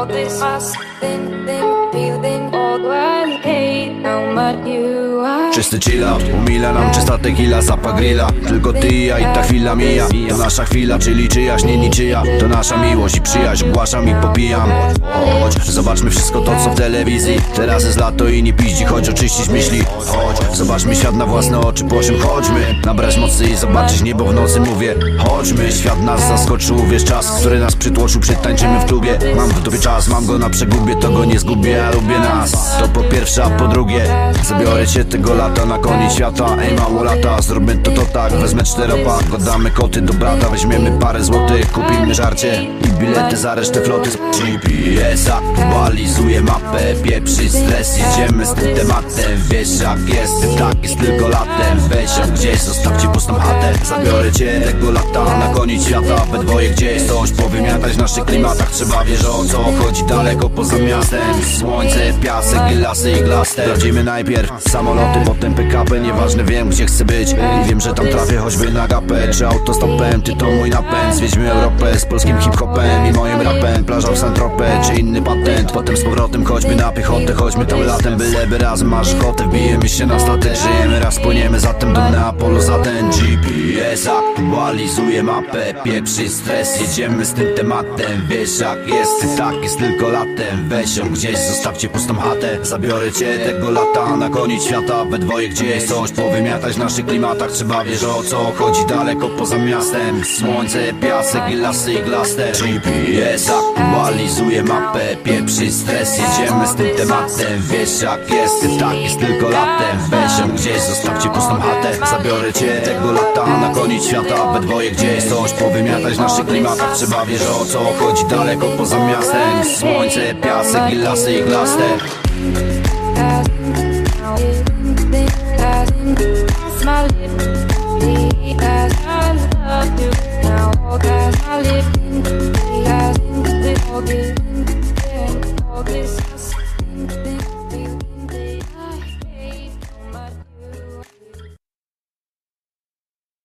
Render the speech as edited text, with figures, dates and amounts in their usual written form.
all this fuss, then feeling all I hate how much you are. Czysty chilla, umila nam czysta tequila, zapach grilla. Tylko ty i ja i ta chwila mija. To nasza chwila, czyli czyjaś, nie niczyja. To nasza miłość i przyjaźń, ogłaszam i popijam. Chodź, zobaczmy wszystko to co w telewizji. Teraz jest lato i nie piździ, chodź oczyścić myśli. Chodź, zobaczmy świat na własne oczy, posiom chodźmy. Nabrać mocy i zobaczyć niebo w nocy, mówię chodźmy. Świat nas zaskoczył, wiesz czas, który nas przytłoczył, przytańczymy w klubie. Mam w dupie czas, mam go na przegubie, to go nie zgubię, ja lubię nas. To po pierwsze, a po drugie zabiorę cię tego lata na koniec świata. Ej mało lata, zróbmy to tak, wezmę 4-pak, oddamy koty do brata, weźmiemy parę złotych, kupimy żarcie i bilety za resztę floty. GPS aktualizuje mapę, pieprzy stres, jedziemy z tym tematem. Wiesz jak jest, tak jest tylko latem. Weź ją gdzieś, zostawcie pustą chatę. Zabiorę cię tego lata na koniec świata. We dwoje gdzieś coś powymiatać w naszych klimatach. Trzeba wiesz o co chodzi daleko poza miastem. Słońce, piasek, lasy i glaster. Sprawdzimy najpierw samoloty, potem PKP. Nieważne, wiem gdzie chcę być i wiem, że tam trafię choćby na gapę. Czy autostopem, ty to mój napęd. Zwiedźmy Europę z polskim hip-hopem i moim rapem. Plaża w Saint-Tropez, czy inny patent. Potem z powrotem chodźmy na piechotę, chodźmy tam latem. Byleby razem masz ochotę, wbijemy się na statek. Żyjemy raz, płyniemy zatem do Neapolu za ten GPS aktualizuje mapę, pieprzy stres, jedziemy z tym tematem. Wiesz jak jest, tak jest tylko latem. Weź ją gdzieś, zostawcie pustą chatę. Zabiorę cię tego lata na koniec świata. We dwoje gdzieś coś powymiatać w naszych klimatach. Trzeba wiesz o co chodzi daleko poza miastem. Słońce, piasek i lasy i glaster. GPS aktualizuje mapę, pieprzy stres, jedziemy z tym tematem. Wiesz jak jest, tak jest tylko latem. Weź ją gdzieś, zostawcie pustą chatę. Zabiorę cię tego lata na koniec świata. We dwoje gdzieś coś powymiatać w naszych klimatach. Trzeba wiesz o co chodzi daleko poza miastem. Słońce, piasek i lasy i glaster. My lips